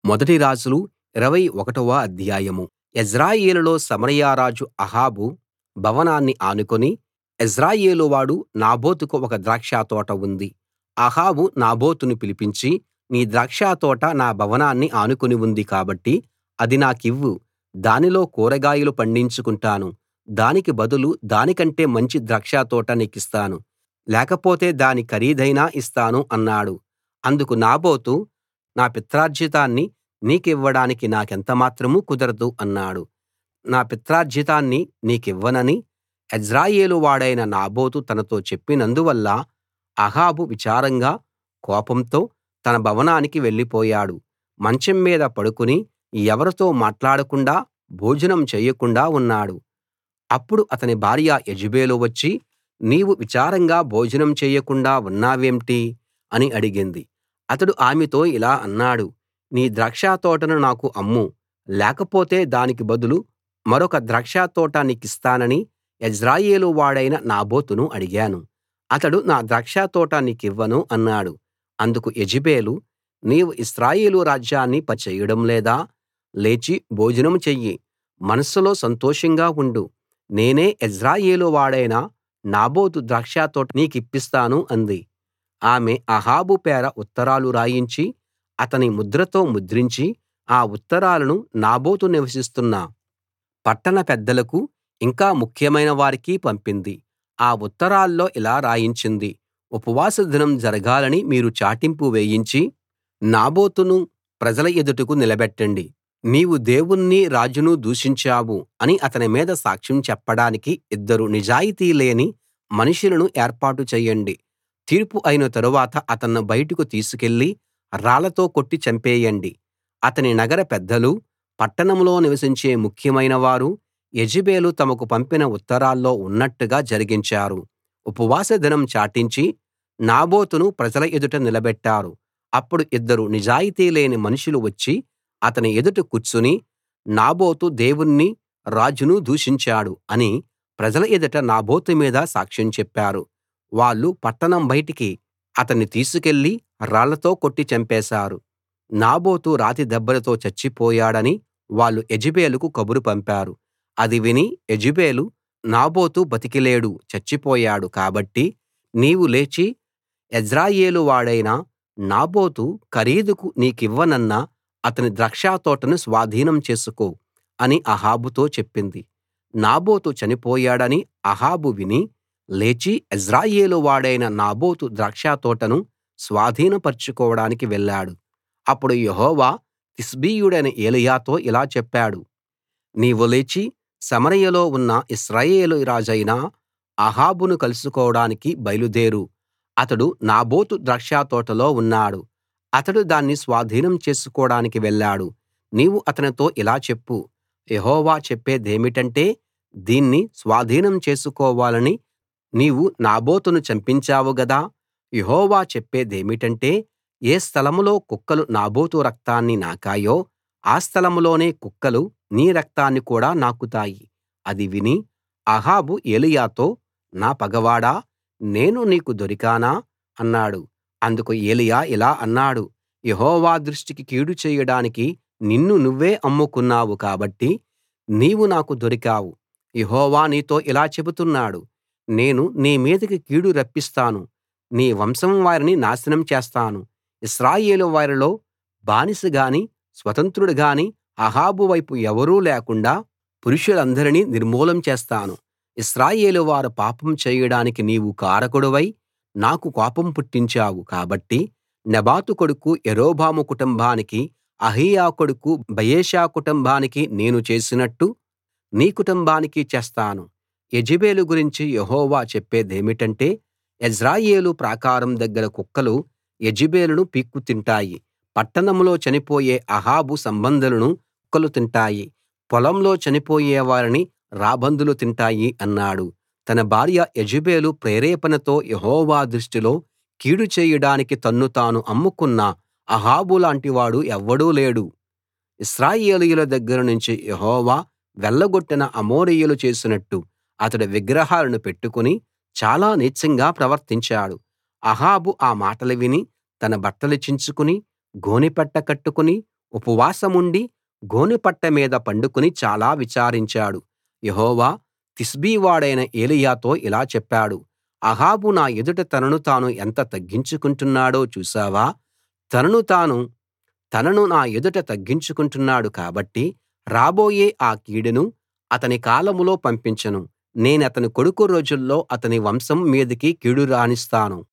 మొదటి రాజులు 21వ అధ్యాయం. యెజ్రెయేలులో సమరయ రాజు అహాబు భవనాన్ని ఆనుకుని యెజ్రెయేలు వాడు నాబోతుకు ఒక ద్రాక్షతోట ఉంది. అహాబు నాబోతును పిలిపించి, నీ ద్రాక్షతోట నా భవనాన్ని ఆనుకుని ఉంది కాబట్టి అది నాకివ్వు, దానిలో కూరగాయలు పండించుకుంటాను. దానికి బదులు దానికంటే మంచి ద్రాక్షతోట నీకిస్తాను, లేకపోతే దాని ఖరీదైనా ఇస్తాను అన్నాడు. అందుకు నాబోతు, నా పిత్రార్జితాన్ని నీకివ్వడానికి నాకెంత మాత్రం కుదరదు అన్నాడు. నా పిత్రార్జితాన్ని నీకివ్వనని యెజ్రెయేలు వాడైన నాబోతు తనతో చెప్పినందువల్ల అహాబు విచారంగా, కోపంతో తన భవనానికి వెళ్ళిపోయాడు. మంచం మీద పడుకుని ఎవరితో మాట్లాడకుండా భోజనం చేయకుండా ఉన్నాడు. అప్పుడు అతని భార్య యెజెబెలు వచ్చి, నీవు విచారంగా భోజనం చేయకుండా ఉన్నావేంటి అని అడిగింది. అతడు ఆమెతో ఇలా అన్నాడు, నీ ద్రాక్షతోటను నాకు అమ్ము, లేకపోతే దానికి బదులు మరొక ద్రాక్షతోట నీకిస్తానని యెజ్రెయేలు వాడైన నాబోతును అడిగాను. అతడు నా ద్రాక్షతోట నీకివ్వను అన్నాడు. అందుకు యెజెబెలు, నీవు ఇశ్రాయేలు రాజ్యాన్ని చేయడం లేదా? లేచి భోజనం చెయ్యి, మనస్సులో సంతోషంగా ఉండు. నేనే యెజ్రెయేలు వాడైన నాబోతు ద్రాక్షతోట నీకిప్పిస్తాను అంది. ఆమె అహాబు పేర ఉత్తరాలు రాయించి అతని ముద్రతో ముద్రించి ఆ ఉత్తరాలను నాబోతు నివసిస్తున్న పట్టణ పెద్దలకు, ఇంకా ముఖ్యమైన వారికి పంపింది. ఆ ఉత్తరాల్లో ఇలా రాయించింది, ఉపవాస దినం జరగాలని మీరు చాటింపు వేయించి నాబోతును ప్రజల ఎదుటకు నిలబెట్టండి. నీవు దేవుణ్ణి రాజును దూషించావు అని అతని మీద సాక్ష్యం చెప్పడానికి 2 నిజాయితీ లేని మనుషులను ఏర్పాటు చేయండి. తీర్పు అయిన తరువాత అతన్ని బయటకు తీసుకెళ్లి రాళ్లతో కొట్టి చంపేయండి. అతని నగర పెద్దలు, పట్టణంలో నివసించే ముఖ్యమైన వారు యెజెబెలు తమకు పంపిన ఉత్తరాల్లో ఉన్నట్టుగా జరిగించారు. ఉపవాస దినం చాటించి నాబోతును ప్రజల ఎదుట నిలబెట్టారు. అప్పుడు 2 నిజాయితీ లేని మనుషులు వచ్చి అతని ఎదుట కూర్చుని, నాబోతు దేవుణ్ణి రాజును దూషించాడు అని ప్రజల ఎదుట నాబోతు మీద సాక్ష్యం చెప్పారు. వాళ్ళు పట్టణం బయటికి అతన్ని తీసుకెళ్లి రాళ్లతో కొట్టి చంపేశారు. నాబోతు రాతి దెబ్బలతో చచ్చిపోయాడని వాళ్ళు యెజెబెలుకు కబురు పంపారు. అది విని యెజెబెలు, నాబోతు బతికి లేడు, చచ్చిపోయాడు. కాబట్టి నీవు లేచి యెజ్రెయేలు వాడైన నాబోతు ఖరీదుకు నీకివ్వనన్న అతని ద్రాక్షతోటను స్వాధీనం చేసుకో అని అహాబుతో చెప్పింది. నాబోతు చనిపోయాడని అహాబు విని లేచి యెజ్రెయేలు వాడైన నాబోతు ద్రాక్షతోటను స్వాధీనపరచుకోవడానికి వెళ్ళాడు. అప్పుడు యెహోవా తిష్బీయుడైన ఏలీయాతో ఇలా చెప్పాడు, నీవు లేచి సమరయలో ఉన్న ఇశ్రాయేలు రాజైన అహాబును కలుసుకోవడానికి బయలుదేరు. అతడు నాబోతు ద్రాక్షతోటలో ఉన్నాడు. అతడు దాన్ని స్వాధీనం చేసుకోడానికి వెళ్ళాడు. నీవు అతనితో ఇలా చెప్పు, యెహోవా చెప్పేదేమిటంటే, దీన్ని స్వాధీనం చేసుకోవాలని నీవు నాబోతును చంపించావు గదా. యెహోవా చెప్పేదేమిటంటే, ఏ స్థలంలో కుక్కలు నాబోతు రక్తాన్ని నాకాయో ఆ స్థలంలోనే కుక్కలు నీ రక్తాన్ని కూడా నాకుతాయి. అది విని అహాబు ఏలీయాతో, నా పగవాడా, నేను నీకు దొరికానా అన్నాడు. అందుకు ఏలీయా ఇలా అన్నాడు, యెహోవా దృష్టికి కీడు చేయడానికి నిన్ను నువ్వే అమ్ముకున్నావు కాబట్టి నీవు నాకు దొరికావు. యెహోవా నీతో ఇలా చెబుతున్నాడు, నేను నీ మీదికి కీడు రప్పిస్తాను, నీ వంశం వారిని నాశనం చేస్తాను. ఇశ్రాయేలు వారిలో బానిస గాని స్వతంత్రుడు గాని అహాబు వైపు ఎవరూ లేకుండా పురుషులందరినీ నిర్మూలం చేస్తాను. ఇశ్రాయేలు వారు పాపం చేయడానికి నీవు కారకుడివై నాకు కోపం పుట్టించావు కాబట్టి నెబాతు కొడుకు యరొబాము కుటుంబానికి, అహీయా కొడుకు బయెషా కుటుంబానికి నేను చేసినట్టు నీ కుటుంబానికి చేస్తాను. యెజెబెలు గురించి యెహోవా చెప్పేదేమిటంటే, యెజ్రెయేలు ప్రాకారం దగ్గర కుక్కలు యెజెబెలును పీక్కు తింటాయి. పట్టణంలో చనిపోయే అహాబు సంబంధులను కుక్కలు తింటాయి. పొలంలో చనిపోయే వారిని రాబందులు తింటాయి అన్నాడు. తన భార్య యెజెబెలు ప్రేరేపణతో యెహోవా దృష్టిలో కీడు చేయడానికి తన్ను తాను అమ్ముకున్న అహాబు లాంటివాడు ఎవ్వడూ లేడు. ఇశ్రాయేలీయుల దగ్గర నుంచి యెహోవా వెళ్ళగొట్టిన అమోరీయులు చేసినట్టు అతడు విగ్రహాలను పెట్టుకుని చాలా నీచంగా ప్రవర్తించాడు. అహాబు ఆ మాటలు విని తన బట్టలు చించుకుని గోనెపట్ట కట్టుకుని ఉపవాసముండి గోనెపట్ట మీద పండుకుని చాలా విచారించాడు. యెహోవా తిష్బీ వాడైన ఏలీయాతో ఇలా చెప్పాడు, అహాబు నా ఎదుట తనను తాను ఎంత తగ్గించుకుంటున్నాడో చూశావా? తనను నా ఎదుట తగ్గించుకుంటున్నాడు కాబట్టి రాబోయే ఆ కీడును అతని కాలంలో పంపించను. నేనతని కొడుకు రోజుల్లో అతని వంశం మీదికి కీడు రానిస్తాను.